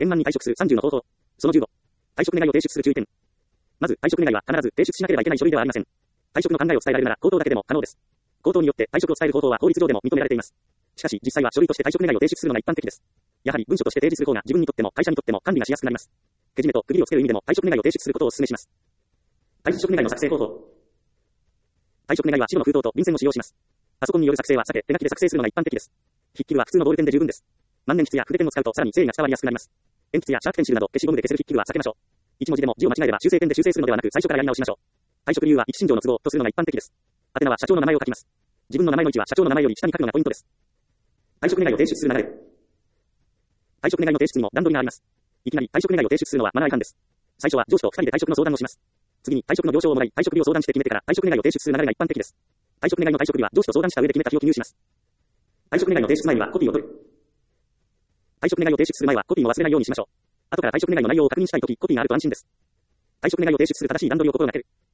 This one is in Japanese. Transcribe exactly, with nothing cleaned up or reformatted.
円満に退職するさんじゅうの方法。そのじゅうご。退職願を提出する注意点。まず、退職願は必ず提出しなければいけない書類ではありません。退職の考えを伝えられるなら、口頭だけでも可能です。口頭によって退職を伝える方法は法律上でも認められています。しかし、実際は書類として退職願を提出するのが一般的です。やはり文書として提示する方が自分にとっても会社にとっても管理がしやすくなります。けじめと区切りをつける意味でも退職願を提出することをお勧めします。退職願の作成方法。退職願は白の封筒と便箋を使用します。パソコンによる作成は避け、手書きで作成するのが一般的です。筆記具は普通のボールペンで十分です。万年筆や筆ペンを使うとさらに繊維が伝わりやすくなります。鉛筆やシャープペンシルなど消しゴムで消せる筆記具は避けましょう。一文字でも字を間違えれば修正ペンで修正するのではなく最初からやり直しましょう。退職理由は一身上の都合とするのが一般的です。宛名は社長の名前を書きます。自分の名前の位置は社長の名前より下に書くのがポイントです。退職願を提出する流れ。退職願の提出にも段取りがあります。いきなり退職願を提出するのはマナー違反です。最初は上司と二人で退職の相談をします。次に退職の了承をもらい、退職日を相談して決めてから退職願を提出する流れが一般的です。退職願の退職日は上司と相談した上で決めた日を記入します。退職願の提出前にはコピーを取る。退職願を提出する前はコピーも忘れないようにしましょう。後から退職願の内容を確認したいとき、コピーがあると安心です。退職願を提出する正しい段取りを心がける。